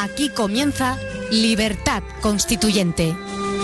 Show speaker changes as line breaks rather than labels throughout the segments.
Aquí comienza Libertad Constituyente.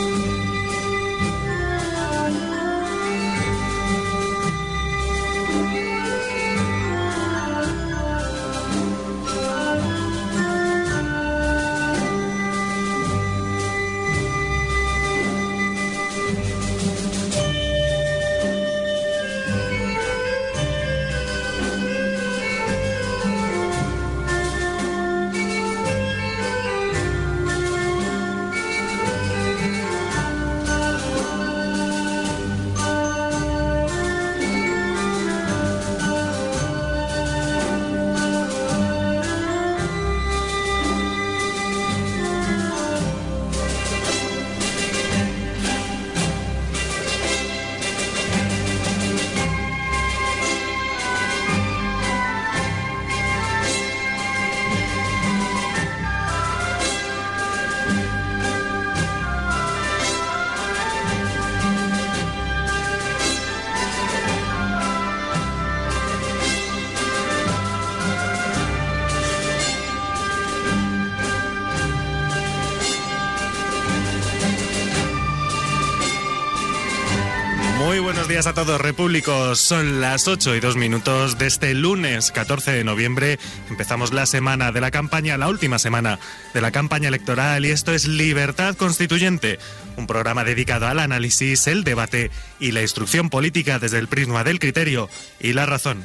Buenos días a todos, repúblicos. Son las 8:02 de este lunes 14 de noviembre. Empezamos la semana de la campaña, la última semana de la campaña electoral, y esto es Libertad Constituyente, un programa dedicado al análisis, el debate y la instrucción política desde el prisma del criterio y la razón.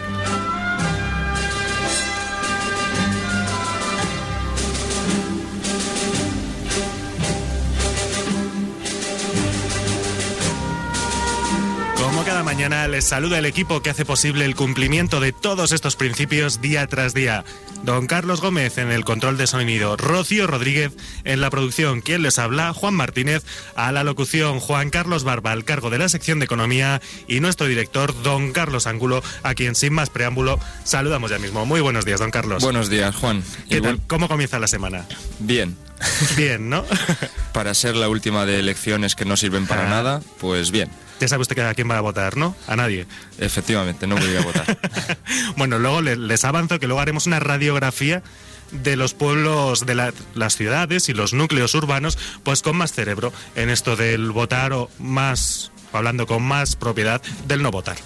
Cada mañana les saluda el equipo que hace posible el cumplimiento de todos estos principios día tras día. Don Carlos Gómez en el control de sonido, Rocío Rodríguez en la producción, quien les habla, Juan Martínez, a la locución, Juan Carlos Barba al cargo de la sección de Economía y nuestro director, don Carlos Angulo, a quien sin más preámbulo saludamos ya mismo. Muy buenos días, don Carlos.
Buenos días, Juan.
¿Qué tal? ¿Cómo comienza la semana?
Bien.
Bien, ¿no?
Para ser la última de elecciones que no sirven para nada, pues bien.
Ya sabe usted a quién va a votar, ¿no? A nadie.
Efectivamente, no voy a ir a votar.
Bueno, luego les avanzo que luego haremos una radiografía de los pueblos, de las ciudades y los núcleos urbanos, pues con más cerebro en esto del votar o más, hablando con más propiedad, del no votar.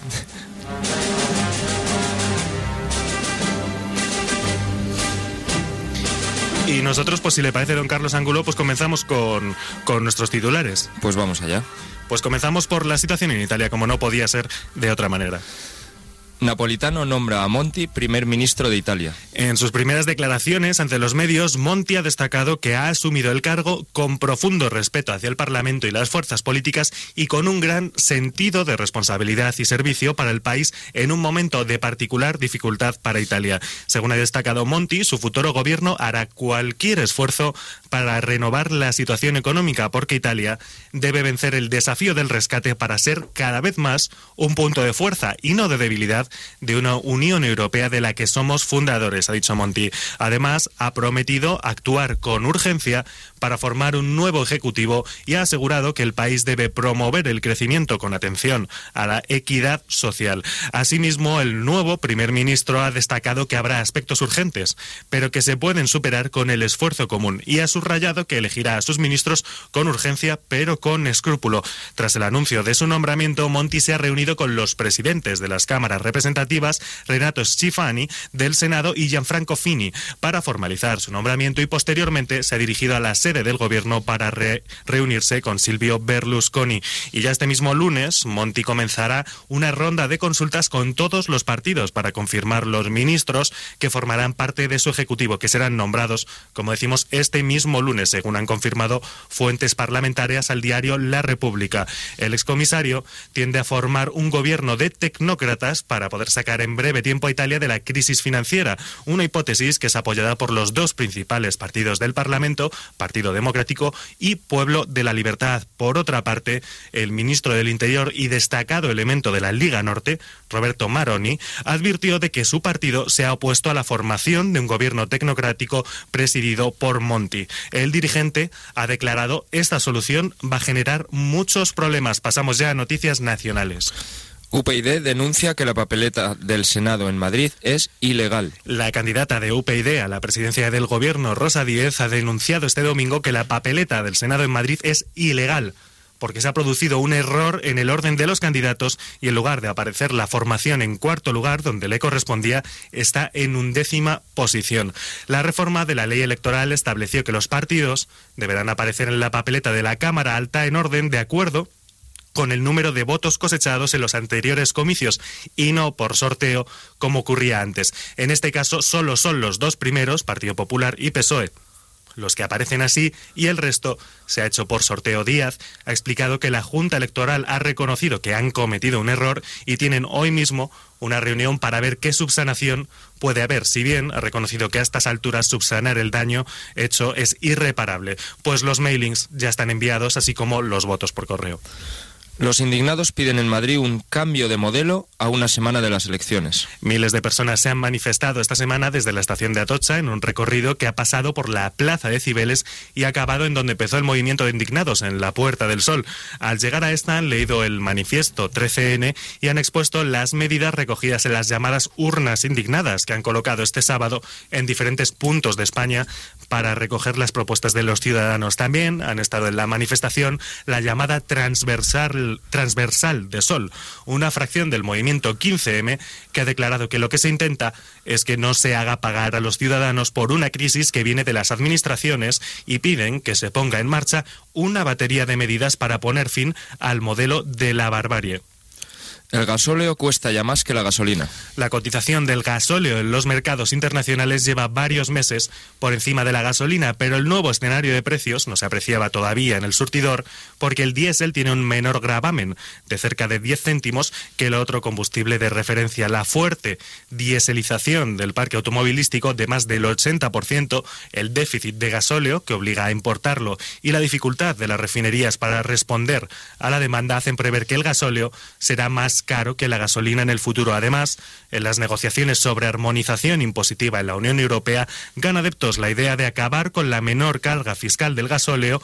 Y nosotros, pues si le parece, don Carlos Angulo, pues comenzamos con nuestros titulares.
Pues vamos allá.
Pues comenzamos por la situación en Italia, como no podía ser de otra manera.
Napolitano nombra a Monti primer ministro de Italia.
En sus primeras declaraciones ante los medios, Monti ha destacado que ha asumido el cargo con profundo respeto hacia el Parlamento y las fuerzas políticas y con un gran sentido de responsabilidad y servicio para el país en un momento de particular dificultad para Italia. Según ha destacado Monti, su futuro gobierno hará cualquier esfuerzo para renovar la situación económica, porque Italia debe vencer el desafío del rescate para ser cada vez más un punto de fuerza y no de debilidad de una Unión Europea de la que somos fundadores, ha dicho Monti. Además, ha prometido actuar con urgencia para formar un nuevo ejecutivo y ha asegurado que el país debe promover el crecimiento con atención a la equidad social. Asimismo, el nuevo primer ministro ha destacado que habrá aspectos urgentes, pero que se pueden superar con el esfuerzo común, y ha subrayado que elegirá a sus ministros con urgencia, pero con escrúpulo. Tras el anuncio de su nombramiento, Monti se ha reunido con los presidentes de las cámaras representativas, Renato Schifani, del Senado, y Gianfranco Fini, para formalizar su nombramiento, y posteriormente se ha dirigido a la sede del gobierno para reunirse con Silvio Berlusconi. Y ya este mismo lunes, Monti comenzará una ronda de consultas con todos los partidos para confirmar los ministros que formarán parte de su ejecutivo, que serán nombrados, como decimos, este mismo lunes, según han confirmado fuentes parlamentarias al diario La República. El excomisario tiende a formar un gobierno de tecnócratas para poder sacar en breve tiempo a Italia de la crisis financiera, una hipótesis que es apoyada por los dos principales partidos del Parlamento, Partido Democrático y Pueblo de la Libertad. Por otra parte, el ministro del Interior y destacado elemento de la Liga Norte, Roberto Maroni, advirtió de que su partido se ha opuesto a la formación de un gobierno tecnocrático presidido por Monti. El dirigente ha declarado: esta solución va a generar muchos problemas. Pasamos ya a noticias nacionales.
UPyD denuncia que la papeleta del Senado en Madrid es ilegal.
La candidata de UPyD a la presidencia del gobierno, Rosa Díez, ha denunciado este domingo que la papeleta del Senado en Madrid es ilegal, porque se ha producido un error en el orden de los candidatos y en lugar de aparecer la formación en cuarto lugar, donde le correspondía, está en 11ª posición. La reforma de la ley electoral estableció que los partidos deberán aparecer en la papeleta de la Cámara Alta en orden de acuerdo con el número de votos cosechados en los anteriores comicios y no por sorteo como ocurría antes. En este caso solo son los dos primeros, Partido Popular y PSOE, los que aparecen así, y el resto se ha hecho por sorteo. Díaz ha explicado que la Junta Electoral ha reconocido que han cometido un error y tienen hoy mismo una reunión para ver qué subsanación puede haber, si bien ha reconocido que a estas alturas subsanar el daño hecho es irreparable, pues los mailings ya están enviados, así como los votos por correo.
Los indignados piden en Madrid un cambio de modelo a una semana de las elecciones.
Miles de personas se han manifestado esta semana desde la estación de Atocha en un recorrido que ha pasado por la Plaza de Cibeles y ha acabado en donde empezó el movimiento de indignados, en la Puerta del Sol. Al llegar a esta han leído el manifiesto 13N y han expuesto las medidas recogidas en las llamadas urnas indignadas que han colocado este sábado en diferentes puntos de España para recoger las propuestas de los ciudadanos. También han estado en la manifestación la llamada transversal de Sol, una fracción del movimiento 15M que ha declarado que lo que se intenta es que no se haga pagar a los ciudadanos por una crisis que viene de las administraciones y piden que se ponga en marcha una batería de medidas para poner fin al modelo de la barbarie.
El gasóleo cuesta ya más que la gasolina.
La cotización del gasóleo en los mercados internacionales lleva varios meses por encima de la gasolina, pero el nuevo escenario de precios no se apreciaba todavía en el surtidor porque el diésel tiene un menor gravamen de cerca de 10 céntimos que el otro combustible de referencia. La fuerte dieselización del parque automovilístico de más del 80%, el déficit de gasóleo que obliga a importarlo y la dificultad de las refinerías para responder a la demanda hacen prever que el gasóleo será más caro que la gasolina en el futuro. Además, en las negociaciones sobre armonización impositiva en la Unión Europea, gana adeptos la idea de acabar con la menor carga fiscal del gasóleo,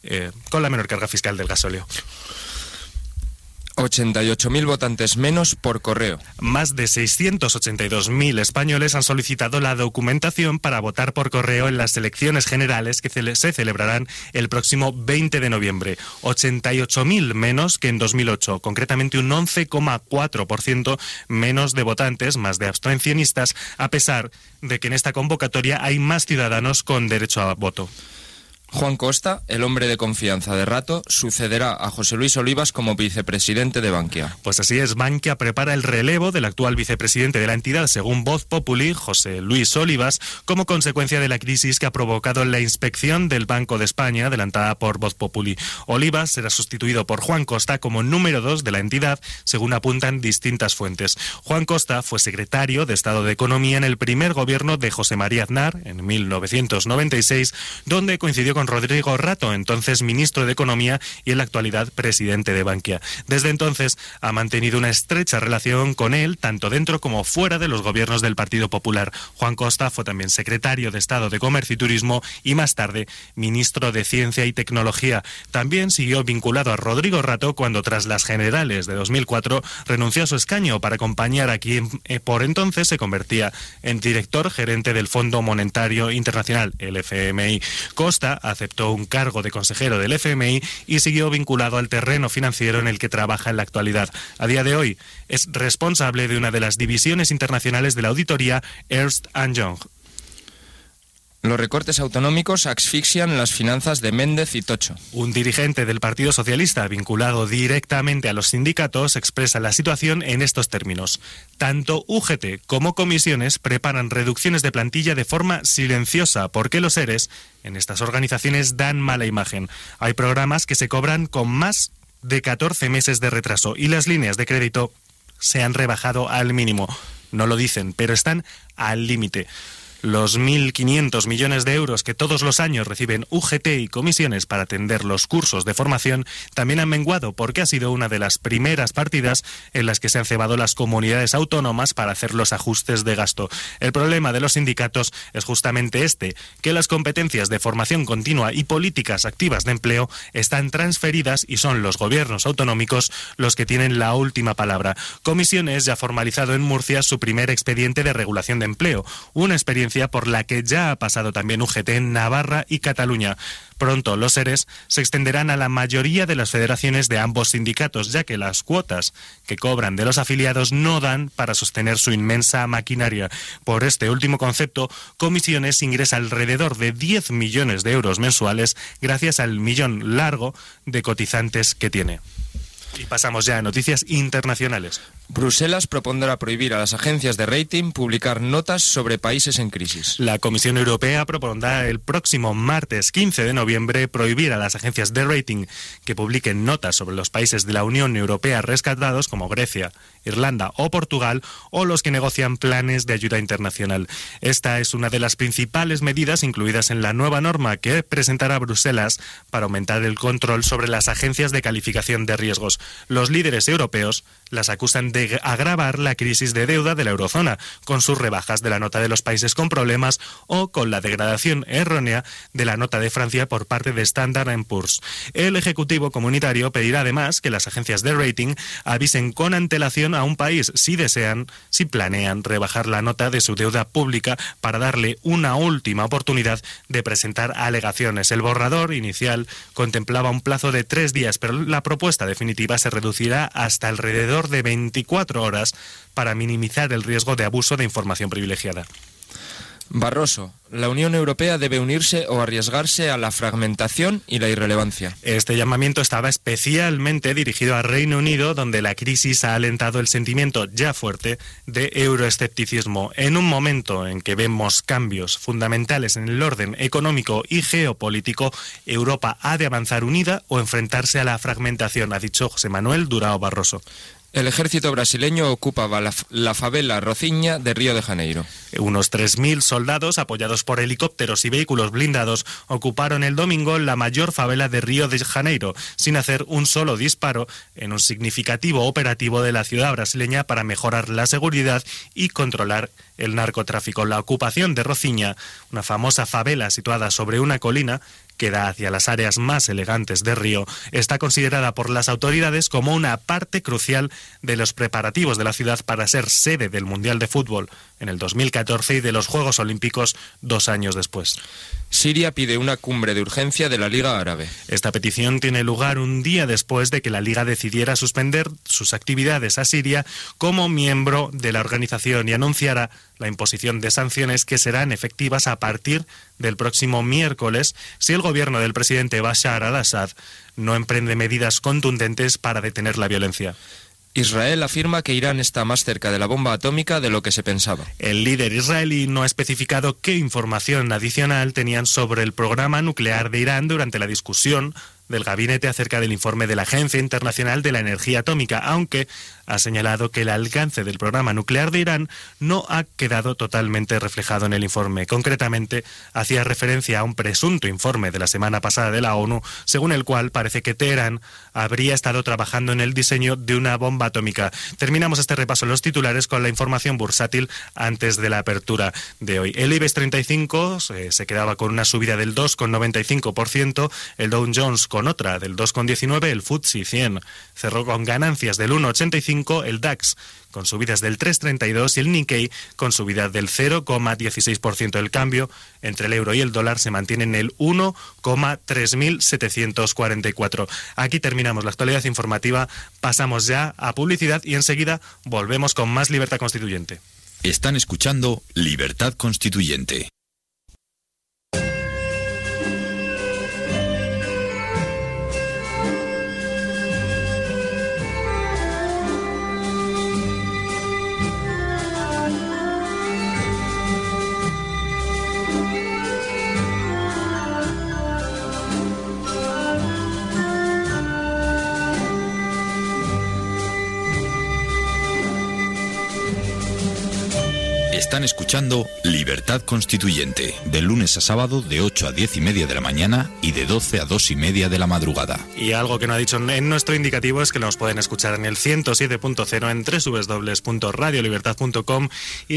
88.000 votantes menos por correo.
Más de 682.000 españoles han solicitado la documentación para votar por correo en las elecciones generales que se celebrarán el próximo 20 de noviembre. 88.000 menos que en 2008, concretamente un 11,4% menos de votantes, más de abstencionistas, a pesar de que en esta convocatoria hay más ciudadanos con derecho a voto.
Juan Costa, el hombre de confianza de Rato, sucederá a José Luis Olivas como vicepresidente de Bankia.
Pues así es, Bankia prepara el relevo del actual vicepresidente de la entidad, según Voz Populi, José Luis Olivas, como consecuencia de la crisis que ha provocado la inspección del Banco de España, adelantada por Voz Populi. Olivas será sustituido por Juan Costa como número 2 de la entidad, según apuntan distintas fuentes. Juan Costa fue secretario de Estado de Economía en el primer gobierno de José María Aznar, en 1996, donde coincidió con Rodrigo Rato, entonces ministro de Economía y en la actualidad presidente de Bankia. Desde entonces ha mantenido una estrecha relación con él, tanto dentro como fuera de los gobiernos del Partido Popular. Juan Costa fue también secretario de Estado de Comercio y Turismo y más tarde ministro de Ciencia y Tecnología. También siguió vinculado a Rodrigo Rato cuando tras las generales de 2004 renunció a su escaño para acompañar a quien por entonces se convertía en director gerente del Fondo Monetario Internacional, el FMI. Costa aceptó un cargo de consejero del FMI y siguió vinculado al terreno financiero en el que trabaja en la actualidad. A día de hoy es responsable de una de las divisiones internacionales de la auditoría Ernst & Young.
Los recortes autonómicos asfixian las finanzas de Méndez y Tocho.
Un dirigente del Partido Socialista vinculado directamente a los sindicatos expresa la situación en estos términos. Tanto UGT como comisiones preparan reducciones de plantilla de forma silenciosa porque los ERES en estas organizaciones dan mala imagen. Hay programas que se cobran con más de 14 meses de retraso y las líneas de crédito se han rebajado al mínimo. No lo dicen, pero están al límite. Los 1.500 millones de euros que todos los años reciben UGT y comisiones para atender los cursos de formación también han menguado, porque ha sido una de las primeras partidas en las que se han cebado las comunidades autónomas para hacer los ajustes de gasto. El problema de los sindicatos es justamente este, que las competencias de formación continua y políticas activas de empleo están transferidas y son los gobiernos autonómicos los que tienen la última palabra. Comisiones ya ha formalizado en Murcia su primer expediente de regulación de empleo, una experiencia por la que ya ha pasado también UGT en Navarra y Cataluña. Pronto los ERES se extenderán a la mayoría de las federaciones de ambos sindicatos, ya que las cuotas que cobran de los afiliados no dan para sostener su inmensa maquinaria. Por este último concepto, Comisiones ingresa alrededor de 10 millones de euros mensuales gracias al millón largo de cotizantes que tiene. Y pasamos ya a noticias internacionales.
Bruselas propondrá prohibir a las agencias de rating publicar notas sobre países en crisis.
La Comisión Europea propondrá el próximo martes 15 de noviembre prohibir a las agencias de rating que publiquen notas sobre los países de la Unión Europea rescatados como Grecia, Irlanda o Portugal, o los que negocian planes de ayuda internacional. Esta es una de las principales medidas incluidas en la nueva norma que presentará Bruselas para aumentar el control sobre las agencias de calificación de riesgos. Los líderes europeos las acusan de agravar la crisis de deuda de la eurozona, con sus rebajas de la nota de los países con problemas o con la degradación errónea de la nota de Francia por parte de Standard & Poor's. El Ejecutivo Comunitario pedirá además que las agencias de rating avisen con antelación a un país si planean rebajar la nota de su deuda pública para darle una última oportunidad de presentar alegaciones. El borrador inicial contemplaba un plazo de 3 días, pero la propuesta definitiva se reducirá hasta alrededor de 24 horas para minimizar el riesgo de abuso de información privilegiada.
Barroso, la Unión Europea debe unirse o arriesgarse a la fragmentación y la irrelevancia.
Este llamamiento estaba especialmente dirigido al Reino Unido, donde la crisis ha alentado el sentimiento ya fuerte de euroescepticismo. En un momento en que vemos cambios fundamentales en el orden económico y geopolítico, Europa ha de avanzar unida o enfrentarse a la fragmentación, ha dicho José Manuel Durão Barroso.
El ejército brasileño ocupaba la favela Rocinha de Río de Janeiro.
Unos 3.000 soldados, apoyados por helicópteros y vehículos blindados, ocuparon el domingo la mayor favela de Río de Janeiro, sin hacer un solo disparo, en un significativo operativo de la ciudad brasileña para mejorar la seguridad y controlar el narcotráfico. La ocupación de Rocinha, una famosa favela situada sobre una colina que da hacia las áreas más elegantes de Río, está considerada por las autoridades como una parte crucial de los preparativos de la ciudad para ser sede del Mundial de Fútbol en el 2014 y de los Juegos Olímpicos 2 años después.
Siria pide una cumbre de urgencia de la Liga Árabe.
Esta petición tiene lugar un día después de que la Liga decidiera suspender sus actividades a Siria como miembro de la organización y anunciara la imposición de sanciones que serán efectivas a partir del próximo miércoles si el gobierno del presidente Bashar al-Assad no emprende medidas contundentes para detener la violencia.
Israel afirma que Irán está más cerca de la bomba atómica de lo que se pensaba.
El líder israelí no ha especificado qué información adicional tenían sobre el programa nuclear de Irán durante la discusión del gabinete acerca del informe de la Agencia Internacional de la Energía Atómica, aunque ha señalado que el alcance del programa nuclear de Irán no ha quedado totalmente reflejado en el informe. Concretamente, hacía referencia a un presunto informe de la semana pasada de la ONU, según el cual parece que Teherán habría estado trabajando en el diseño de una bomba atómica. Terminamos este repaso en los titulares con la información bursátil antes de la apertura de hoy. El IBEX 35 se quedaba con una subida del 2,95%, el Dow Jones con otra del 2,19%, el FTSE 100 cerró con ganancias del 1,85%, el DAX con subidas del 3,32% y el Nikkei con subidas del 0,16%. El cambio entre el euro y el dólar se mantiene en el 1,3744. Aquí terminamos la actualidad informativa, pasamos ya a publicidad y enseguida volvemos con más Libertad Constituyente.
Están escuchando Libertad Constituyente. Están escuchando Libertad Constituyente, de lunes a sábado de 8 a 10 y media de la mañana y de 12 a 2 y media de la madrugada.
Y algo que no ha dicho en nuestro indicativo es que nos pueden escuchar en el 107.0 en www.radiolibertad.com y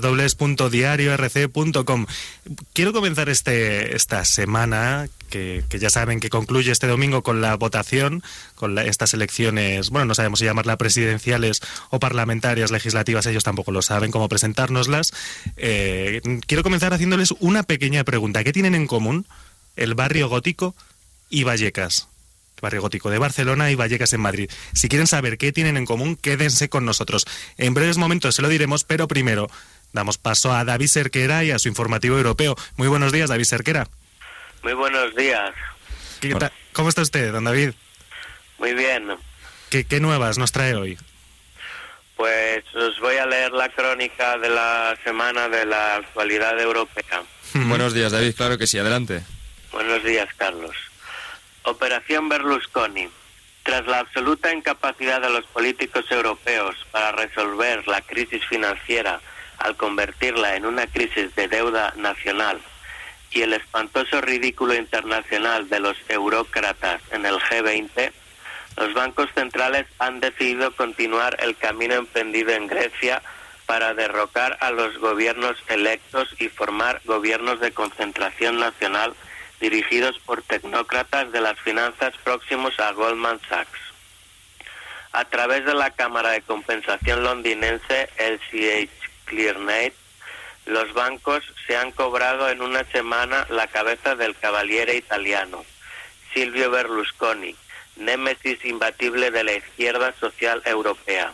www.diariorc.com. Quiero comenzar esta semana, que ya saben que concluye este domingo con la votación, con estas elecciones, bueno, no sabemos si llamarlas presidenciales o parlamentarias, legislativas, ellos tampoco lo saben cómo presentárnoslas. Quiero comenzar haciéndoles una pequeña pregunta. ¿Qué tienen en común el barrio gótico y Vallecas? El barrio gótico de Barcelona y Vallecas en Madrid. Si quieren saber qué tienen en común, quédense con nosotros. En breves momentos se lo diremos, pero primero damos paso a David Cerquera y a su informativo europeo. Muy buenos días, David Cerquera.
Muy buenos días.
¿Cómo está usted, don David?
Muy bien.
¿Qué nuevas nos trae hoy?
Pues os voy a leer la crónica de la semana de la actualidad europea.
Buenos días, David, claro que sí, adelante.
Buenos días, Carlos. Operación Berlusconi. Tras la absoluta incapacidad de los políticos europeos para resolver la crisis financiera al convertirla en una crisis de deuda nacional y el espantoso ridículo internacional de los eurócratas en el G20, los bancos centrales han decidido continuar el camino emprendido en Grecia para derrocar a los gobiernos electos y formar gobiernos de concentración nacional dirigidos por tecnócratas de las finanzas próximos a Goldman Sachs. A través de la Cámara de Compensación londinense, LCH Clearnet, los bancos se han cobrado en una semana la cabeza del cavaliere italiano, Silvio Berlusconi, némesis imbatible de la izquierda social europea.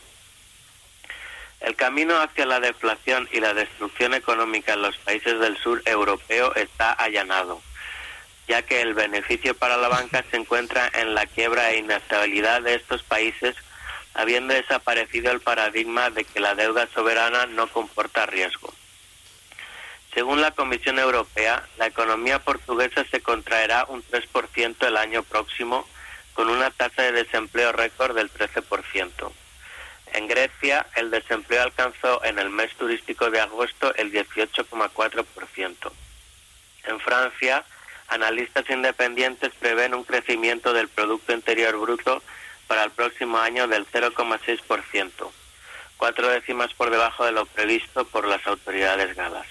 El camino hacia la deflación y la destrucción económica en los países del sur europeo está allanado, ya que el beneficio para la banca se encuentra en la quiebra e inestabilidad de estos países, habiendo desaparecido el paradigma de que la deuda soberana no comporta riesgo. Según la Comisión Europea, la economía portuguesa se contraerá un 3% el año próximo, con una tasa de desempleo récord del 13%. En Grecia, el desempleo alcanzó en el mes turístico de agosto el 18,4%. En Francia, analistas independientes prevén un crecimiento del Producto Interior Bruto para el próximo año del 0,6%, 4 décimas por debajo de lo previsto por las autoridades galas.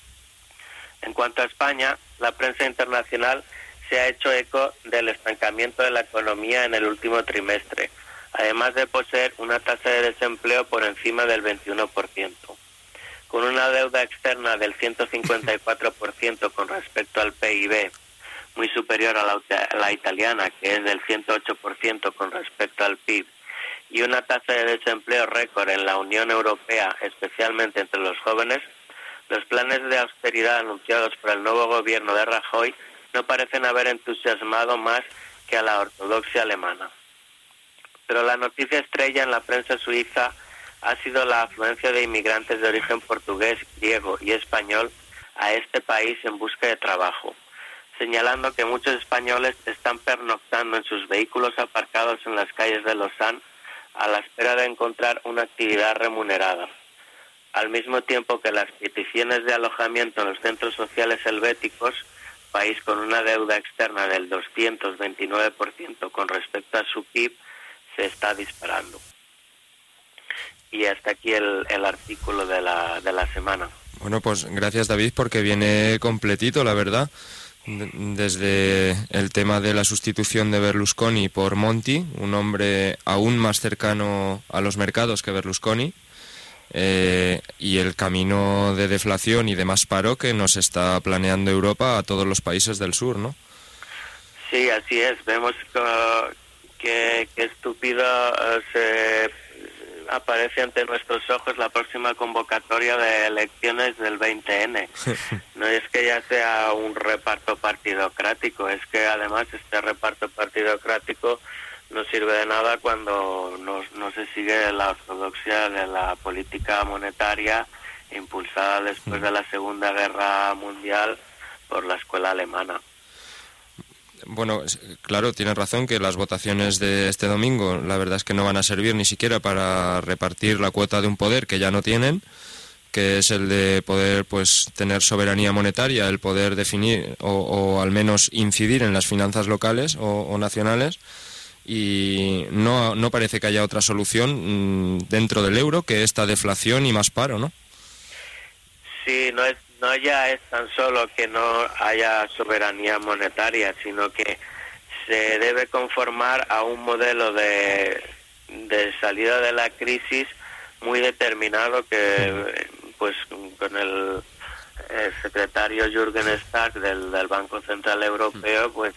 En cuanto a España, la prensa internacional se ha hecho eco del estancamiento de la economía en el último trimestre, además de poseer una tasa de desempleo por encima del 21%. Con una deuda externa del 154% con respecto al PIB, muy superior a la italiana, que es del 108% con respecto al PIB, y una tasa de desempleo récord en la Unión Europea, especialmente entre los jóvenes, los planes de austeridad anunciados por el nuevo gobierno de Rajoy no parecen haber entusiasmado más que a la ortodoxia alemana. Pero la noticia estrella en la prensa suiza ha sido la afluencia de inmigrantes de origen portugués, griego y español a este país en busca de trabajo, señalando que muchos españoles están pernoctando en sus vehículos aparcados en las calles de Lausanne a la espera de encontrar una actividad remunerada, al mismo tiempo que las peticiones de alojamiento en los centros sociales helvéticos, país con una deuda externa del 229% con respecto a su PIB, se está disparando. Y hasta aquí el artículo de la semana.
Bueno, pues gracias, David, porque viene completito, la verdad. Desde el tema de la sustitución de Berlusconi por Monti, un hombre aún más cercano a los mercados que Berlusconi, y el camino de deflación y de más paro que nos está planeando Europa a todos los países del sur, ¿no?
Sí, así es. Vemos que estúpido se aparece ante nuestros ojos la próxima convocatoria de elecciones del 20N. No es que ya sea un reparto partidocrático, es que además este reparto partidocrático no sirve de nada cuando no se sigue la ortodoxia de la política monetaria impulsada después de la Segunda Guerra Mundial por la escuela alemana.
Bueno, claro, tienes razón que las votaciones de este domingo la verdad es que no van a servir ni siquiera para repartir la cuota de un poder que ya no tienen, que es el de poder pues tener soberanía monetaria, el poder definir o al menos incidir en las finanzas locales o nacionales, y no parece que haya otra solución dentro del euro que esta deflación y más paro, ¿no?
Sí, no ya es tan solo que no haya soberanía monetaria, sino que se debe conformar a un modelo de salida de la crisis muy determinado que pues con el secretario Jürgen Stark del Banco Central Europeo, pues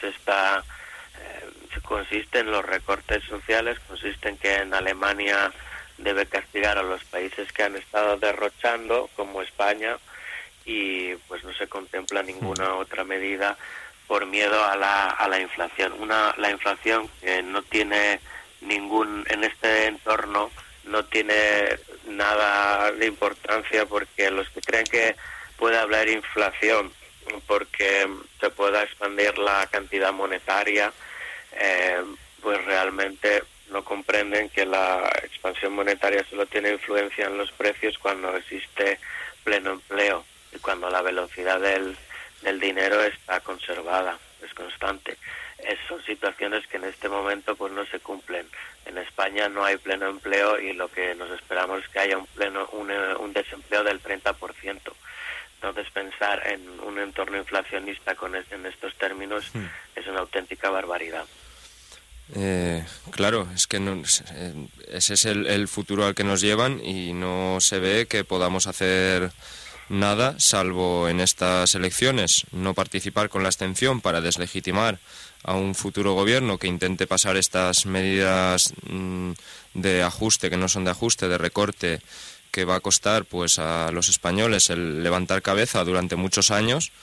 consiste en los recortes sociales, consiste en que en Alemania debe castigar a los países que han estado derrochando, como España, y pues no se contempla ninguna otra medida por miedo a la inflación. La inflación que no tiene en este entorno no tiene nada de importancia, porque los que creen que puede haber inflación porque se pueda expandir la cantidad monetaria, pues realmente no comprenden que la expansión monetaria solo tiene influencia en los precios cuando existe pleno empleo y cuando la velocidad del dinero está conservada, es constante. Son situaciones que en este momento pues no se cumplen. En España no hay pleno empleo y lo que nos esperamos es que haya un desempleo del 30%. Entonces pensar en un entorno inflacionista en estos términos es una auténtica barbaridad.
Claro, es que ese es el futuro al que nos llevan, y no se ve que podamos hacer nada, salvo en estas elecciones no participar con la abstención para deslegitimar a un futuro gobierno que intente pasar estas medidas de ajuste, que no son de ajuste, de recorte, que va a costar pues a los españoles el levantar cabeza durante muchos años,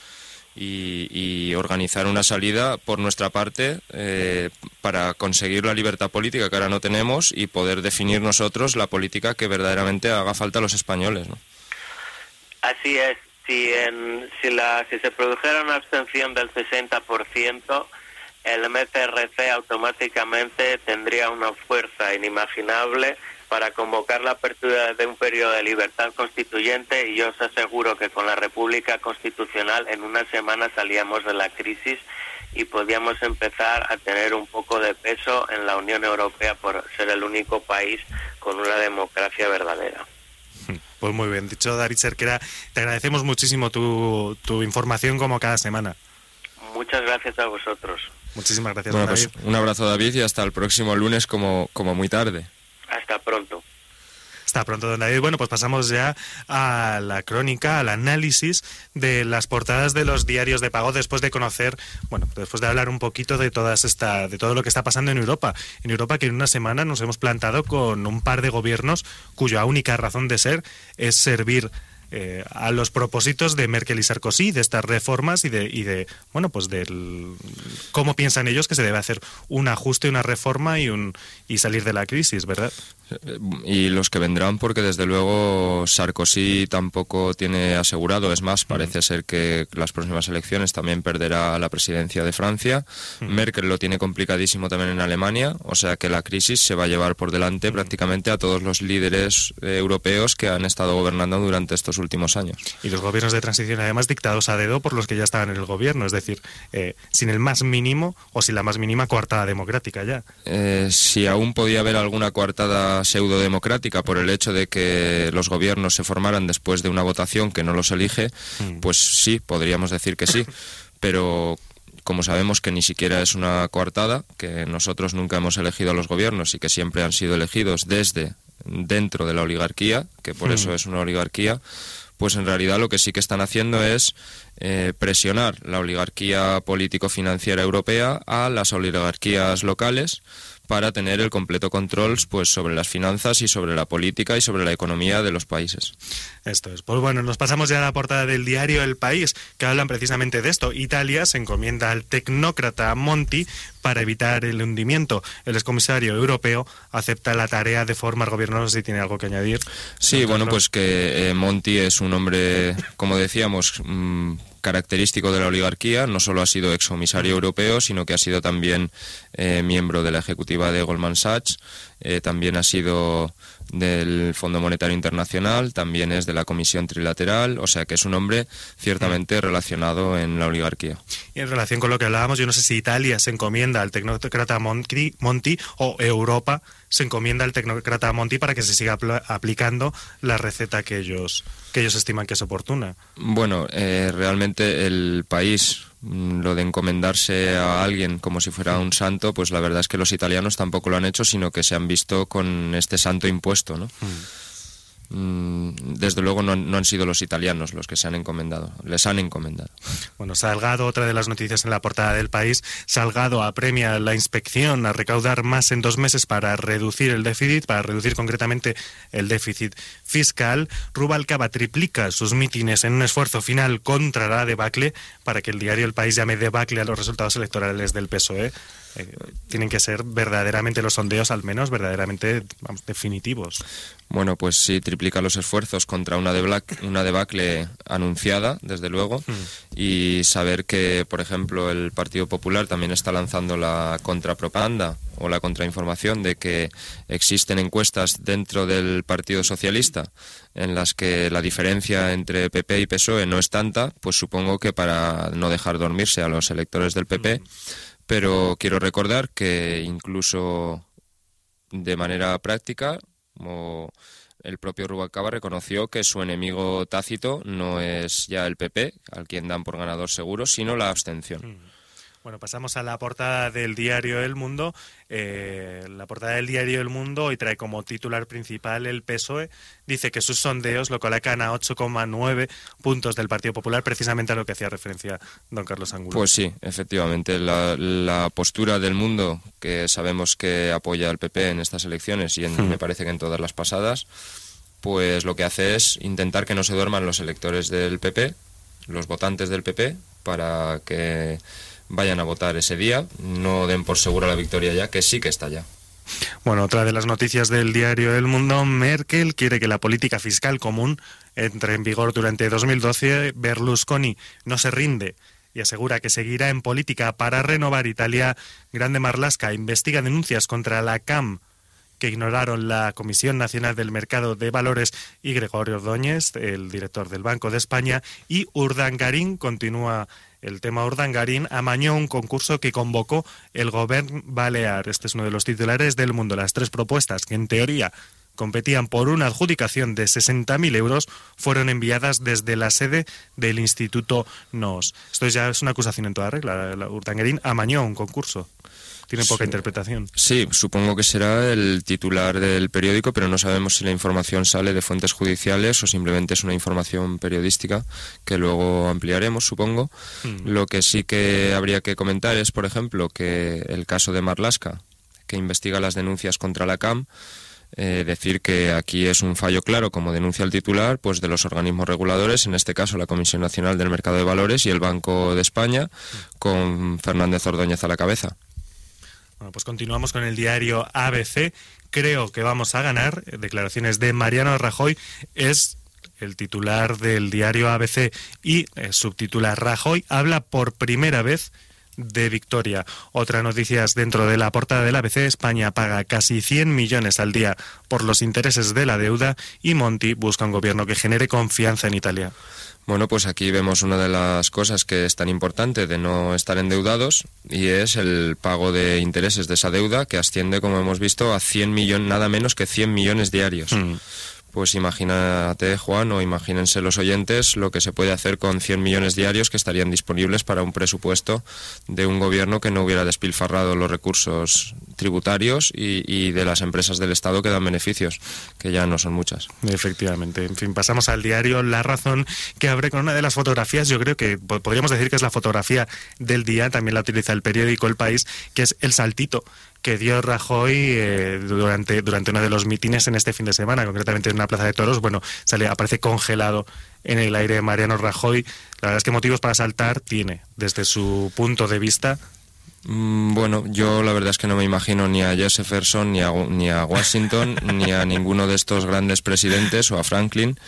y organizar una salida por nuestra parte para conseguir la libertad política que ahora no tenemos y poder definir nosotros la política que verdaderamente haga falta a los españoles, ¿no?
Así es. Si se produjera una abstención del 60%, el MCRC automáticamente tendría una fuerza inimaginable para convocar la apertura de un periodo de libertad constituyente, y yo os aseguro que con la República Constitucional en una semana salíamos de la crisis y podíamos empezar a tener un poco de peso en la Unión Europea por ser el único país con una democracia verdadera.
Pues muy bien dicho, David Cerquera. Te agradecemos muchísimo tu información como cada semana.
Muchas gracias a vosotros.
Muchísimas gracias,
Bueno,
David.
pues un abrazo, David, y hasta el próximo lunes como muy tarde.
Hasta pronto.
Hasta pronto, don David. Bueno, pues pasamos ya a la crónica, al análisis de las portadas de los diarios de pago, después de conocer, después de hablar un poquito de de todo lo que está pasando en Europa. En Europa, que en una semana nos hemos plantado con un par de gobiernos cuya única razón de ser es servir a los propósitos de Merkel y Sarkozy, de estas reformas y de cómo piensan ellos que se debe hacer un ajuste, una reforma y salir de la crisis, ¿verdad?
Y los que vendrán, porque desde luego Sarkozy tampoco tiene asegurado, es más, parece ser que las próximas elecciones también perderá la presidencia de Francia. Merkel lo tiene complicadísimo también en Alemania, o sea que la crisis se va a llevar por delante prácticamente a todos los líderes europeos que han estado gobernando durante estos últimos años.
Y los gobiernos de transición, además, dictados a dedo por los que ya estaban en el gobierno, es decir, sin el más mínimo o sin la más mínima coartada democrática ya.
Si aún podía haber alguna coartada pseudo-democrática por el hecho de que los gobiernos se formaran después de una votación que no los elige, pues sí, podríamos decir que sí, pero como sabemos que ni siquiera es una coartada, que nosotros nunca hemos elegido a los gobiernos y que siempre han sido elegidos desde dentro de la oligarquía, que por eso es una oligarquía, pues en realidad lo que sí que están haciendo es presionar la oligarquía político-financiera europea a las oligarquías locales para tener el completo control pues sobre las finanzas y sobre la política y sobre la economía de los países.
Esto es. Pues bueno, nos pasamos ya a la portada del diario El País, que hablan precisamente de esto. Italia se encomienda al tecnócrata Monti para evitar el hundimiento. El excomisario europeo acepta la tarea de formar gobierno. No sé si tiene algo que añadir.
Sí, bueno, pues que Monti es un hombre, como decíamos, característico de la oligarquía. No solo ha sido excomisario europeo, sino que ha sido también miembro de la ejecutiva de Goldman Sachs, también ha sido del Fondo Monetario Internacional, también es de la Comisión Trilateral, o sea que es un hombre ciertamente relacionado en la oligarquía.
Y en relación con lo que hablábamos, yo no sé si Italia se encomienda al tecnócrata Monti o Europa se encomienda al tecnócrata Monti para que se siga aplicando la receta que ellos estiman que es oportuna.
Bueno, realmente el país, lo de encomendarse a alguien como si fuera un santo, pues la verdad es que los italianos tampoco lo han hecho, sino que se han visto con este santo impuesto, ¿no? Desde luego no han sido los italianos los que se han encomendado, les han encomendado.
Bueno, Salgado, otra de las noticias en la portada del País, Salgado apremia la inspección a recaudar más en 2 meses para reducir el déficit, para reducir concretamente el déficit fiscal. Rubalcaba triplica sus mítines en un esfuerzo final contra la debacle, para que el diario El País llame debacle a los resultados electorales del PSOE. Tienen que ser verdaderamente los sondeos, al menos verdaderamente definitivos.
Bueno, pues sí, triplica los esfuerzos contra una debacle anunciada, desde luego, y saber que, por ejemplo, el Partido Popular también está lanzando la contrapropaganda o la contrainformación de que existen encuestas dentro del Partido Socialista en las que la diferencia entre PP y PSOE no es tanta, pues supongo que para no dejar dormirse a los electores del PP. Pero quiero recordar que incluso de manera práctica, el propio Rubalcaba reconoció que su enemigo tácito no es ya el PP, al quien dan por ganador seguro, sino la abstención.
Bueno, pasamos a la portada del diario El Mundo. La portada del diario El Mundo hoy trae como titular principal el PSOE. Dice que sus sondeos lo colocan a 8,9 puntos del Partido Popular, precisamente a lo que hacía referencia don Carlos Angulo.
Pues sí, efectivamente. La postura del Mundo, que sabemos que apoya al PP en estas elecciones y me parece que en todas las pasadas, pues lo que hace es intentar que no se duerman los electores del PP, los votantes del PP, para que vayan a votar ese día, no den por segura la victoria ya, que sí que está ya.
Bueno, otra de las noticias del diario El Mundo, Merkel quiere que la política fiscal común entre en vigor durante 2012, Berlusconi no se rinde y asegura que seguirá en política para renovar Italia. Grande Marlaska investiga denuncias contra la CAM que ignoraron la Comisión Nacional del Mercado de Valores y Gregorio Ordóñez, el director del Banco de España, y Urdangarín continúa. El tema Urdangarín amañó un concurso que convocó el Govern Balear. Este es uno de los titulares del Mundo. Las 3 propuestas, que en teoría competían por una adjudicación de 60.000 euros, fueron enviadas desde la sede del Instituto NOS. Esto ya es una acusación en toda regla. Urdangarín amañó un concurso. Tiene poca interpretación.
Sí, supongo que será el titular del periódico, pero no sabemos si la información sale de fuentes judiciales o simplemente es una información periodística que luego ampliaremos, supongo. Lo que sí que habría que comentar es, por ejemplo, que el caso de Marlaska, que investiga las denuncias contra la CAM, decir que aquí es un fallo claro, como denuncia el titular, pues de los organismos reguladores, en este caso la Comisión Nacional del Mercado de Valores y el Banco de España, con Fernández Ordóñez a la cabeza.
Bueno, pues continuamos con el diario ABC. Creo que vamos a ganar. Declaraciones de Mariano Rajoy. Es el titular del diario ABC y subtitula: Rajoy habla por primera vez de victoria. Otra noticia dentro de la portada del ABC: España paga casi 100 millones al día por los intereses de la deuda y Monti busca un gobierno que genere confianza en Italia.
Bueno, pues aquí vemos una de las cosas que es tan importante de no estar endeudados y es el pago de intereses de esa deuda, que asciende, como hemos visto, a 100 millones, nada menos que 100 millones diarios. Pues imagínate, Juan, o imagínense los oyentes lo que se puede hacer con 100 millones diarios que estarían disponibles para un presupuesto de un gobierno que no hubiera despilfarrado los recursos tributarios y de las empresas del Estado que dan beneficios, que ya no son muchas.
Efectivamente. En fin, pasamos al diario La Razón, que abre con una de las fotografías, yo creo que podríamos decir que es la fotografía del día, también la utiliza el periódico El País, que es el saltito que dio Rajoy durante uno de los mítines en este fin de semana, concretamente en una plaza de toros. Bueno, aparece congelado en el aire Mariano Rajoy. La verdad es que motivos para saltar tiene, desde su punto de vista.
Bueno, yo la verdad es que no me imagino ni a Jefferson, ni a Washington, ni a ninguno de estos grandes presidentes, o a Franklin,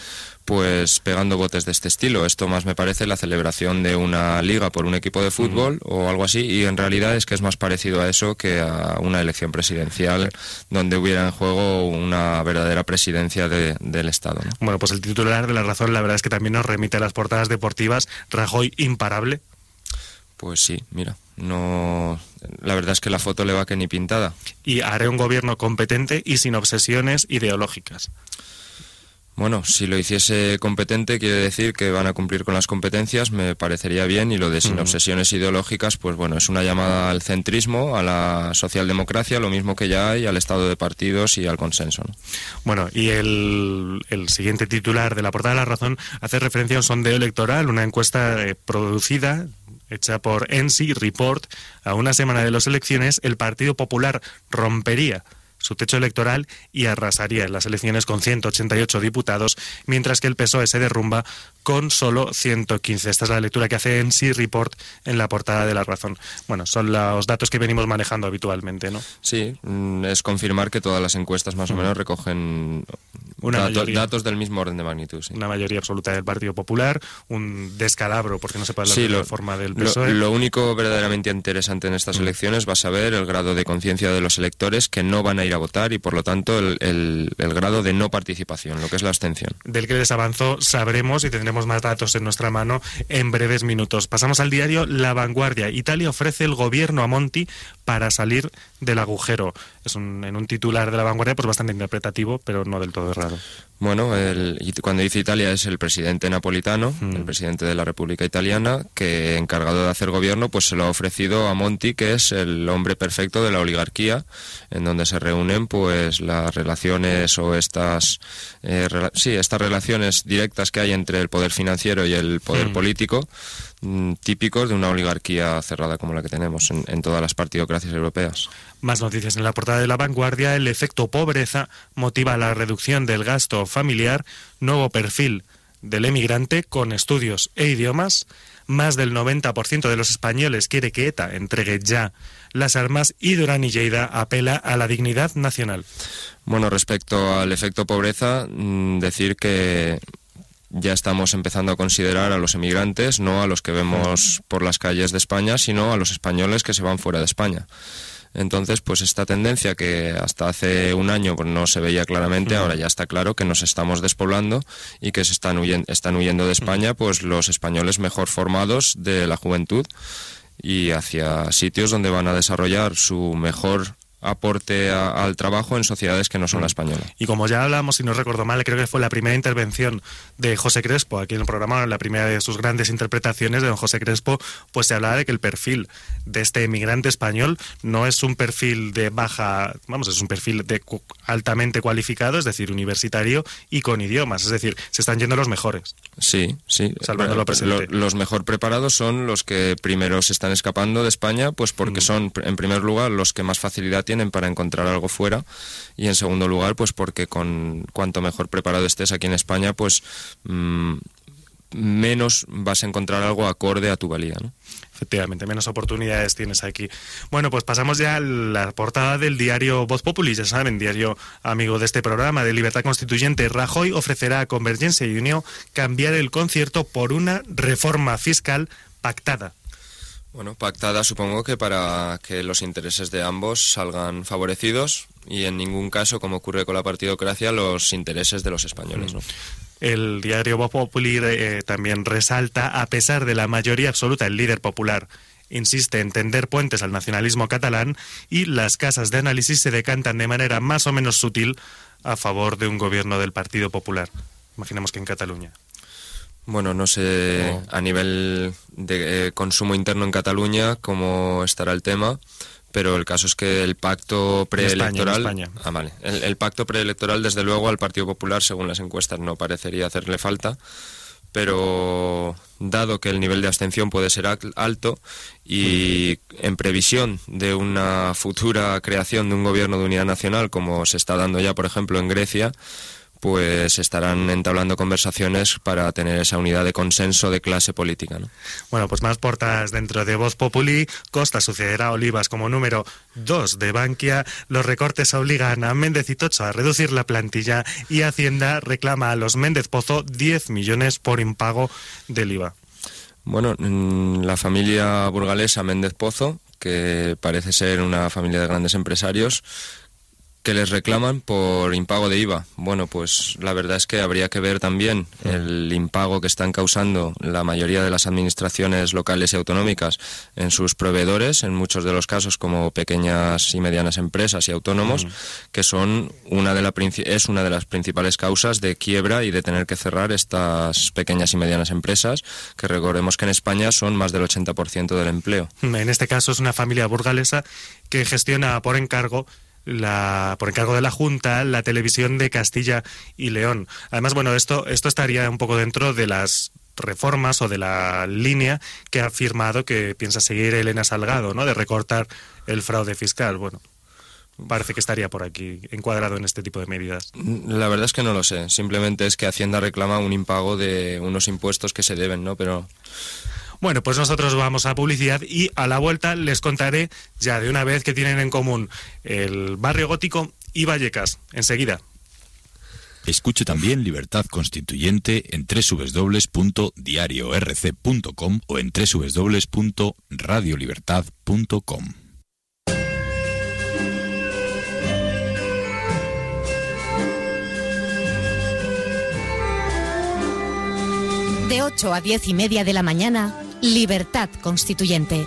pues pegando botes de este estilo. Esto más me parece la celebración de una liga por un equipo de fútbol o algo así, y en realidad es que es más parecido a eso que a una elección presidencial donde hubiera en juego una verdadera presidencia del Estado, ¿no?
Bueno, pues el titular de La Razón, la verdad es que también nos remite a las portadas deportivas. Rajoy imparable.
Pues sí, mira, no, la verdad es que la foto le va que ni pintada.
Y haré un gobierno competente y sin obsesiones ideológicas.
Bueno, si lo hiciese competente quiere decir que van a cumplir con las competencias, me parecería bien, y lo de sin obsesiones ideológicas, pues bueno, es una llamada al centrismo, a la socialdemocracia, lo mismo que ya hay, al estado de partidos y al consenso, ¿no?
Bueno, y el siguiente titular de la portada de La Razón hace referencia a un sondeo electoral, una encuesta producida, hecha por NC Report. A una semana de las elecciones, el Partido Popular rompería su techo electoral y arrasaría en las elecciones con 188 diputados, mientras que el PSOE se derrumba con solo 115. Esta es la lectura que hace NC Report en la portada de La Razón. Bueno, son los datos que venimos manejando habitualmente, ¿no?
Sí, es confirmar que todas las encuestas más o menos recogen datos del mismo orden de magnitud. Sí.
Una mayoría absoluta del Partido Popular, un descalabro, porque no se puede hablar de la forma del PSOE.
Lo único verdaderamente interesante en estas elecciones va a saber el grado de conciencia de los electores que no van a ir a votar, y por lo tanto el grado de no participación, lo que es la abstención.
Del que les avanzo sabremos y tendremos más datos en nuestra mano en breves minutos. Pasamos al diario La Vanguardia. Italia ofrece el gobierno a Monti para salir del agujero. Es en un titular de La Vanguardia pues bastante interpretativo, pero no del todo errado.
Bueno, cuando dice Italia es el presidente Napolitano, el presidente de la República Italiana, que encargado de hacer gobierno, pues se lo ha ofrecido a Monti, que es el hombre perfecto de la oligarquía, en donde se reúnen pues las relaciones o estas relaciones directas que hay entre el poder financiero y el poder político, típicos de una oligarquía cerrada como la que tenemos en todas las partidocracias europeas.
Más noticias en la portada de La Vanguardia. El efecto pobreza motiva la reducción del gasto familiar. Nuevo perfil del emigrante con estudios e idiomas. Más del 90% de los españoles quiere que ETA entregue ya las armas, y Duran y Lleida apela a la dignidad nacional.
Bueno, respecto al efecto pobreza, decir que ya estamos empezando a considerar a los emigrantes, no a los que vemos por las calles de España, sino a los españoles que se van fuera de España. Entonces, pues esta tendencia que hasta hace un año pues no se veía claramente, ahora ya está claro que nos estamos despoblando y que están huyendo de España pues los españoles mejor formados de la juventud, y hacia sitios donde van a desarrollar su mejor aporte al trabajo en sociedades que no son la española.
Y como ya hablamos, si no recuerdo mal, creo que fue la primera intervención de José Crespo aquí en el programa, la primera de sus grandes interpretaciones de don José Crespo, pues se hablaba de que el perfil de este emigrante español no es un perfil de baja, es un perfil de altamente cualificado, es decir, universitario y con idiomas, es decir, se están yendo los mejores.
Sí.
Salvando lo presente.
Los mejor preparados son los que primero se están escapando de España, pues porque son, en primer lugar, los que más facilidad tienen para encontrar algo fuera, y en segundo lugar, pues porque cuanto mejor preparado estés aquí en España, pues menos vas a encontrar algo acorde a tu valía, ¿no?
Efectivamente, menos oportunidades tienes aquí. Bueno, pues pasamos ya a la portada del diario Voz Populi, ya saben, diario amigo de este programa, de Libertad Constituyente. Rajoy ofrecerá a Convergencia y Unió cambiar el concierto por una reforma fiscal pactada.
Bueno, pactada supongo que para que los intereses de ambos salgan favorecidos, y en ningún caso, como ocurre con la partidocracia, los intereses de los españoles, ¿no?
El diario Voz Populi también resalta, a pesar de la mayoría absoluta, el líder popular insiste en tender puentes al nacionalismo catalán, y las casas de análisis se decantan de manera más o menos sutil a favor de un gobierno del Partido Popular. Imaginemos que en Cataluña.
Bueno, no sé a nivel de consumo interno en Cataluña cómo estará el tema, pero el caso es que el pacto preelectoral...
En España.
Vale. El pacto preelectoral, desde luego, al Partido Popular, según las encuestas, no parecería hacerle falta, pero dado que el nivel de abstención puede ser alto, y en previsión de una futura creación de un gobierno de unidad nacional, como se está dando ya, por ejemplo, en Grecia, pues estarán entablando conversaciones para tener esa unidad de consenso de clase política, ¿no?
Bueno, pues más portas dentro de Voz Populi. Costa sucederá a Olivas como número 2 de Bankia. Los recortes obligan a Méndez y Tocho a reducir la plantilla y Hacienda reclama a los Méndez Pozo 10 millones por impago del IVA.
Bueno, la familia burgalesa Méndez Pozo, que parece ser una familia de grandes empresarios, que les reclaman por impago de IVA. Bueno, pues la verdad es que habría que ver también el impago que están causando la mayoría de las administraciones locales y autonómicas en sus proveedores, en muchos de los casos como pequeñas y medianas empresas y autónomos, que son una de las principales causas de quiebra y de tener que cerrar estas pequeñas y medianas empresas, que recordemos que en España son más del 80% del empleo.
En este caso es una familia burgalesa que gestiona por encargo de la Junta, la televisión de Castilla y León. Además, bueno, esto estaría un poco dentro de las reformas o de la línea que ha afirmado que piensa seguir Elena Salgado, ¿no?, de recortar el fraude fiscal. Bueno, parece que estaría por aquí encuadrado en este tipo de medidas.
La verdad es que no lo sé. Simplemente es que Hacienda reclama un impago de unos impuestos que se deben, ¿no? Pero...
Bueno, pues nosotros vamos a publicidad y a la vuelta les contaré ya de una vez que tienen en común el barrio gótico y Vallecas. Enseguida.
Escuche también Libertad Constituyente en www.diariorc.com o en www.radiolibertad.com.
De 8 a 10 y media de la mañana, Libertad Constituyente.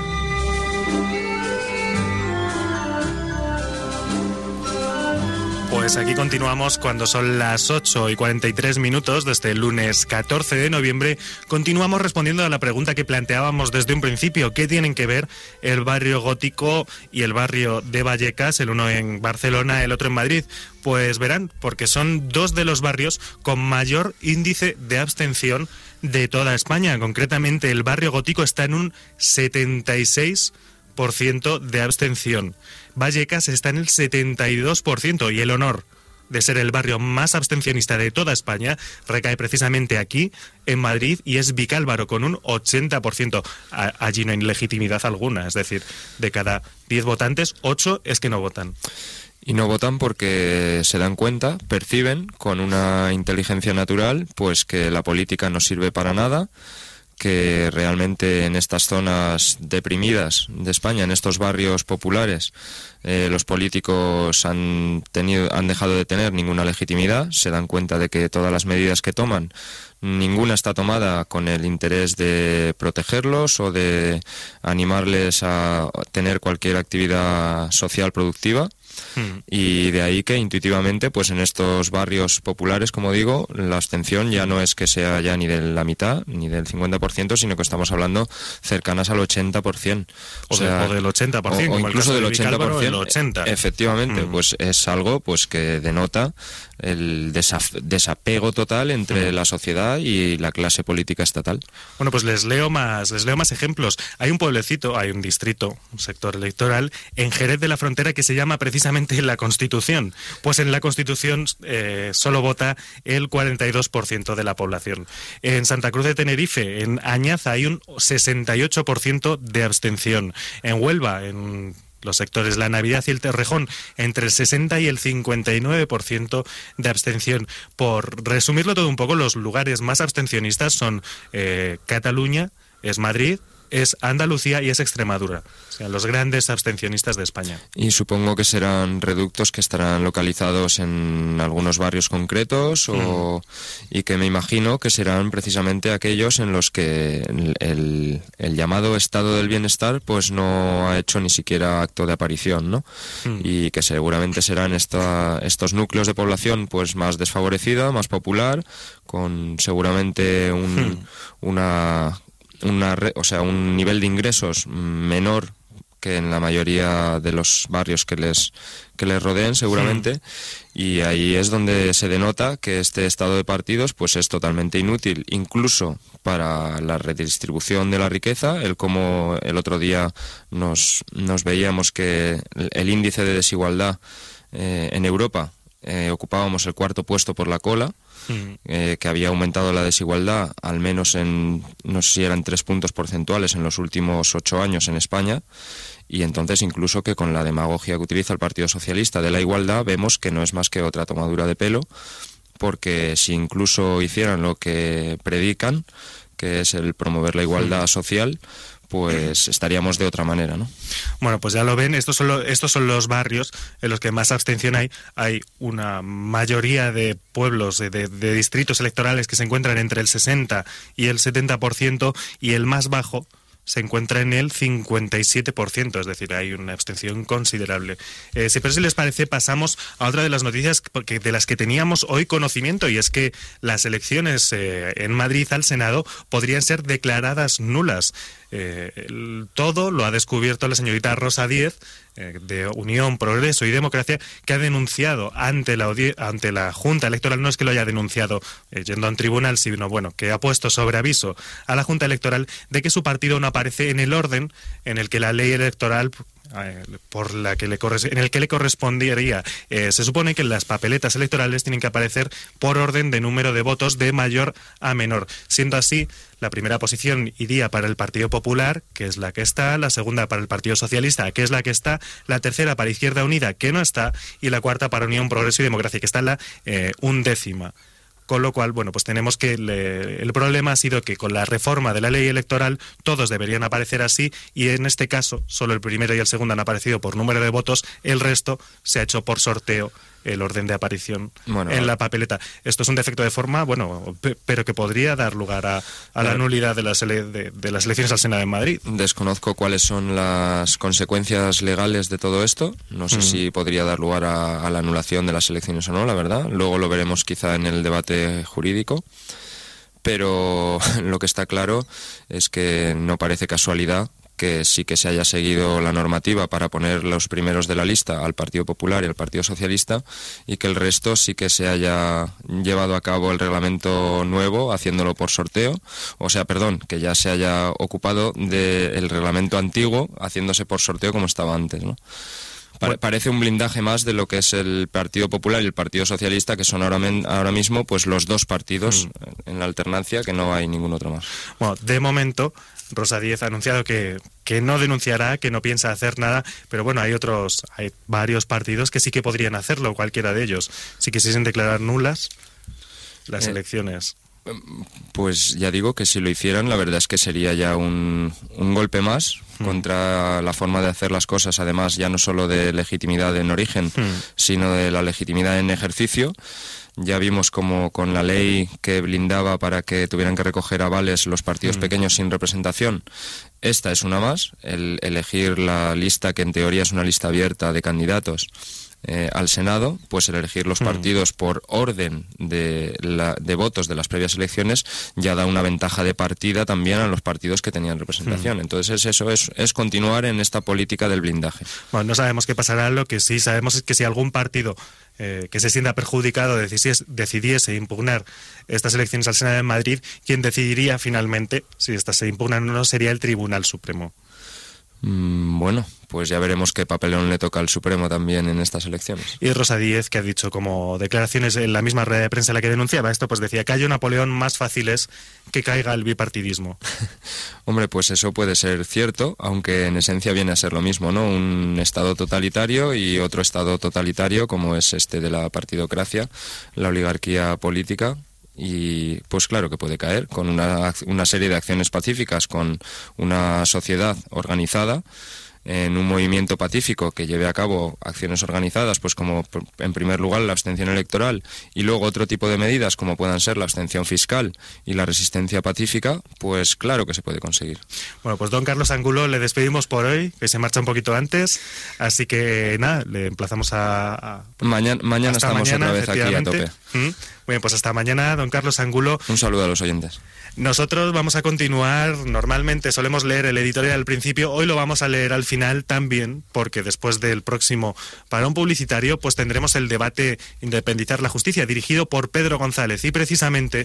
Pues aquí continuamos cuando son las 8:43 de este lunes 14 de noviembre. Continuamos respondiendo a la pregunta que planteábamos desde un principio. ¿Qué tienen que ver el barrio gótico y el barrio de Vallecas, el uno en Barcelona, el otro en Madrid? Pues verán, porque son dos de los barrios con mayor índice de abstención de toda España. Concretamente, el barrio gótico está en un 76% de abstención. Vallecas está en el 72% y el honor de ser el barrio más abstencionista de toda España recae precisamente aquí, en Madrid, y es Vicálvaro con un 80%. Allí no hay legitimidad alguna, es decir, de cada 10 votantes, 8 es que no votan.
Y no votan porque se dan cuenta, perciben con una inteligencia natural, pues que la política no sirve para nada, que realmente en estas zonas deprimidas de España, en estos barrios populares, los políticos han dejado de tener ninguna legitimidad. Se dan cuenta de que todas las medidas que toman, ninguna está tomada con el interés de protegerlos o de animarles a tener cualquier actividad social productiva. Y de ahí que intuitivamente, pues en estos barrios populares, como digo, la abstención ya no es que sea ya ni de la mitad ni del 50%, sino que estamos hablando cercanas al 80%.
O del 80%,
o incluso del 80%.
80%.
Efectivamente, pues es algo pues que denota el desapego total entre la sociedad y la clase política estatal.
Bueno, pues les leo más ejemplos. Hay un pueblecito, hay un distrito, un sector electoral en Jerez de la Frontera que se llama precisamente La Constitución. Pues en La Constitución solo vota el 42% de la población. En Santa Cruz de Tenerife, en Añaza, hay un 68% de abstención. En Huelva, en los sectores La Navidad y el Torrejón, entre el 60 y el 59% de abstención. Por resumirlo todo un poco, los lugares más abstencionistas son Cataluña, es Madrid, es Andalucía y es Extremadura. O sea, los grandes abstencionistas de España.
Y supongo que serán reductos que estarán localizados en algunos barrios concretos y que me imagino que serán precisamente aquellos en los que el llamado estado del bienestar pues no ha hecho ni siquiera acto de aparición, ¿no? Y que seguramente serán estos núcleos de población pues más desfavorecida, más popular, con seguramente un nivel de ingresos menor que en la mayoría de los barrios que les rodeen seguramente, y ahí es donde se denota que este estado de partidos pues es totalmente inútil, incluso para la redistribución de la riqueza. Como el otro día nos veíamos que el índice de desigualdad en Europa ocupábamos el 4º puesto por la cola, que había aumentado la desigualdad al menos no sé si eran 3 puntos porcentuales en los últimos 8 años en España, y entonces incluso que con la demagogia que utiliza el Partido Socialista de la igualdad vemos que no es más que otra tomadura de pelo, porque si incluso hicieran lo que predican, que es el promover la igualdad social, pues estaríamos de otra manera, ¿no?
Bueno, pues ya lo ven, estos son los barrios en los que más abstención hay. Hay una mayoría de pueblos, de distritos electorales que se encuentran entre el 60 y el 70%, y el más bajo se encuentra en el 57%, es decir, hay una abstención considerable. Pero si les parece, pasamos a otra de las noticias de las que teníamos hoy conocimiento, y es que las elecciones en Madrid al Senado podrían ser declaradas nulas. Todo lo ha descubierto la señorita Rosa Díez, de Unión, Progreso y Democracia, que ha denunciado ante la Junta Electoral, no es que lo haya denunciado yendo a un tribunal, sino que ha puesto sobre aviso a la Junta Electoral de que su partido no aparece en el orden en el que la ley electoral en el que le correspondería. Se supone que las papeletas electorales tienen que aparecer por orden de número de votos de mayor a menor. Siendo así, la primera posición iría para el Partido Popular, que es la que está, la segunda para el Partido Socialista, que es la que está, la tercera para Izquierda Unida, que no está, y la cuarta para Unión, Progreso y Democracia, que está en la 11ª. Con lo cual, pues tenemos que el problema ha sido que con la reforma de la ley electoral todos deberían aparecer así, y en este caso solo el primero y el segundo han aparecido por número de votos, el resto se ha hecho por sorteo el orden de aparición en la papeleta. Esto es un defecto de forma, pero que podría dar lugar a la nulidad de las elecciones al Senado en Madrid.
Desconozco cuáles son las consecuencias legales de todo esto. No sé si podría dar lugar a la anulación de las elecciones o no, la verdad. Luego lo veremos quizá en el debate jurídico. Pero lo que está claro es que no parece casualidad que sí que se haya seguido la normativa para poner los primeros de la lista al Partido Popular y al Partido Socialista, y que el resto sí que se haya llevado a cabo el reglamento nuevo haciéndolo por sorteo, que ya se haya ocupado del reglamento antiguo haciéndose por sorteo como estaba antes, ¿no? Parece un blindaje más de lo que es el Partido Popular y el Partido Socialista, que son ahora mismo pues los dos partidos en la alternancia, que no hay ningún otro más.
De momento Rosa Díez ha anunciado que no denunciará, que no piensa hacer nada, pero hay varios partidos que sí que podrían hacerlo, cualquiera de ellos, si quisiesen declarar nulas las elecciones.
Pues ya digo que si lo hicieran, la verdad es que sería ya un golpe más contra la forma de hacer las cosas, además ya no solo de legitimidad en origen, sino de la legitimidad en ejercicio. Ya vimos como con la ley que blindaba para que tuvieran que recoger avales los partidos pequeños sin representación, esta es una más, el elegir la lista, que en teoría es una lista abierta de candidatos al Senado, pues el elegir los partidos por orden de votos de las previas elecciones ya da una ventaja de partida también a los partidos que tenían representación. Entonces eso es continuar en esta política del blindaje.
No sabemos qué pasará, lo que sí sabemos es que si algún partido que se sienta perjudicado decidiese impugnar estas elecciones al Senado de Madrid, quien decidiría finalmente si estas se impugnan o no sería el Tribunal Supremo.
Pues ya veremos qué papelón le toca al Supremo también en estas elecciones.
Y Rosa Díez, que ha dicho como declaraciones en la misma rueda de prensa en la que denunciaba esto, pues decía que haya Napoleón más fácil es que caiga el bipartidismo.
Hombre, pues eso puede ser cierto, aunque en esencia viene a ser lo mismo, ¿no? Un estado totalitario y otro estado totalitario, como es este de la partidocracia, la oligarquía política. Y pues claro que puede caer con una serie de acciones pacíficas, con una sociedad organizada en un movimiento pacífico que lleve a cabo acciones organizadas, pues como en primer lugar la abstención electoral y luego otro tipo de medidas como puedan ser la abstención fiscal y la resistencia pacífica, pues claro que se puede conseguir.
Pues don Carlos Angulo, le despedimos por hoy, que se marcha un poquito antes, así que nada, le emplazamos
mañana estamos otra vez aquí a tope.
Muy bien, pues hasta mañana, don Carlos Angulo.
Un saludo a los oyentes.
Nosotros vamos a continuar, normalmente solemos leer el editorial al principio, hoy lo vamos a leer al final también, porque después del próximo parón publicitario, pues tendremos el debate Independizar la Justicia, dirigido por Pedro González, y precisamente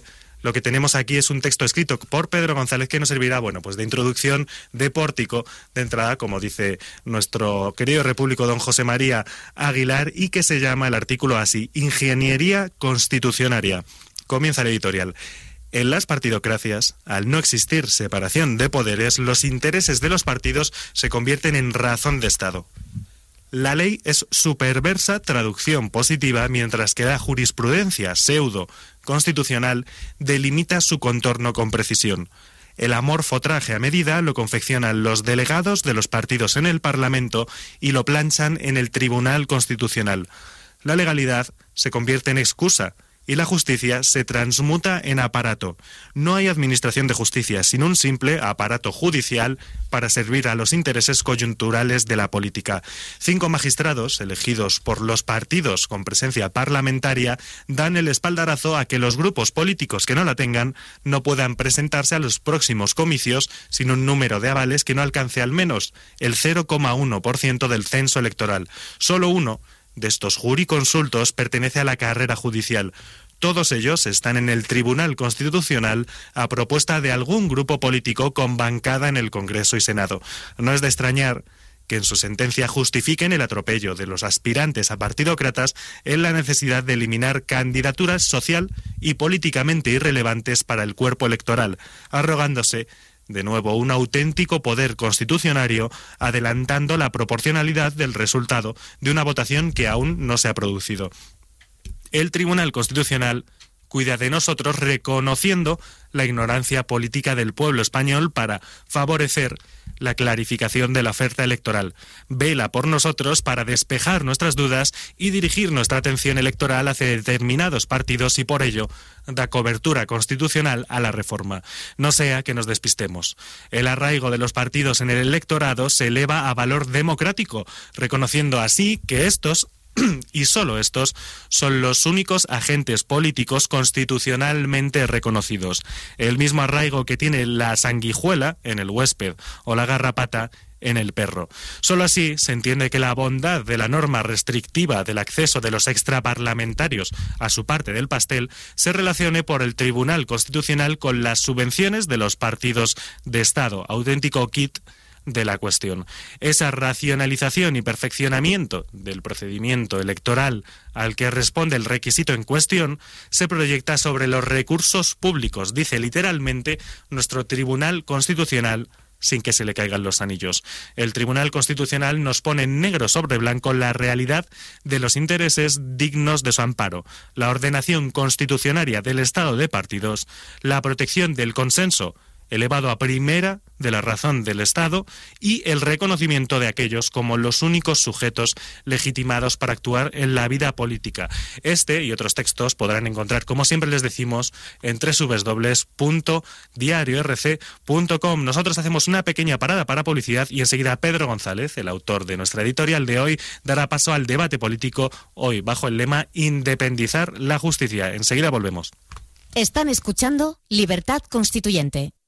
Lo que tenemos aquí es un texto escrito por Pedro González que nos servirá, pues de introducción, de pórtico, de entrada, como dice nuestro querido repúblico don José María Aguilar, y que se llama el artículo así: Ingeniería constitucionaria. Comienza el editorial. En las partidocracias, al no existir separación de poderes, los intereses de los partidos se convierten en razón de Estado. La ley es su perversa traducción positiva, mientras que la jurisprudencia pseudo-constitucional delimita su contorno con precisión. El amorfo traje a medida lo confeccionan los delegados de los partidos en el Parlamento y lo planchan en el Tribunal Constitucional. La legalidad se convierte en excusa y la justicia se transmuta en aparato. No hay administración de justicia, sino un simple aparato judicial para servir a los intereses coyunturales de la política. 5 magistrados, elegidos por los partidos con presencia parlamentaria, dan el espaldarazo a que los grupos políticos que no la tengan no puedan presentarse a los próximos comicios sin un número de avales que no alcance al menos el 0,1% del censo electoral. Solo uno de estos jurisconsultos pertenece a la carrera judicial. Todos ellos están en el Tribunal Constitucional a propuesta de algún grupo político con bancada en el Congreso y Senado. No es de extrañar que en su sentencia justifiquen el atropello de los aspirantes a partidócratas en la necesidad de eliminar candidaturas social y políticamente irrelevantes para el cuerpo electoral, arrogándose de nuevo un auténtico poder constitucionario, adelantando la proporcionalidad del resultado de una votación que aún no se ha producido. El Tribunal Constitucional cuida de nosotros reconociendo la ignorancia política del pueblo español para favorecer la clarificación de la oferta electoral. Vela por nosotros para despejar nuestras dudas y dirigir nuestra atención electoral hacia determinados partidos y por ello da cobertura constitucional a la reforma. No sea que nos despistemos. El arraigo de los partidos en el electorado se eleva a valor democrático, reconociendo así que estos y solo estos son los únicos agentes políticos constitucionalmente reconocidos. El mismo arraigo que tiene la sanguijuela en el huésped o la garrapata en el perro. Solo así se entiende que la bondad de la norma restrictiva del acceso de los extraparlamentarios a su parte del pastel se relacione por el Tribunal Constitucional con las subvenciones de los partidos de Estado, auténtico kit de la cuestión. Esa racionalización y perfeccionamiento del procedimiento electoral al que responde el requisito en cuestión se proyecta sobre los recursos públicos, dice literalmente nuestro Tribunal Constitucional, sin que se le caigan los anillos. El Tribunal Constitucional nos pone negro sobre blanco la realidad de los intereses dignos de su amparo, la ordenación constitucionaria del Estado de partidos, la protección del consenso elevado a primera de la razón del Estado y el reconocimiento de aquellos como los únicos sujetos legitimados para actuar en la vida política. Este y otros textos podrán encontrar, como siempre les decimos, en www.diariorc.com. Nosotros hacemos una pequeña parada para publicidad y enseguida Pedro González, el autor de nuestra editorial de hoy, dará paso al debate político, hoy bajo el lema Independizar la justicia. Enseguida volvemos.
Están escuchando Libertad Constituyente.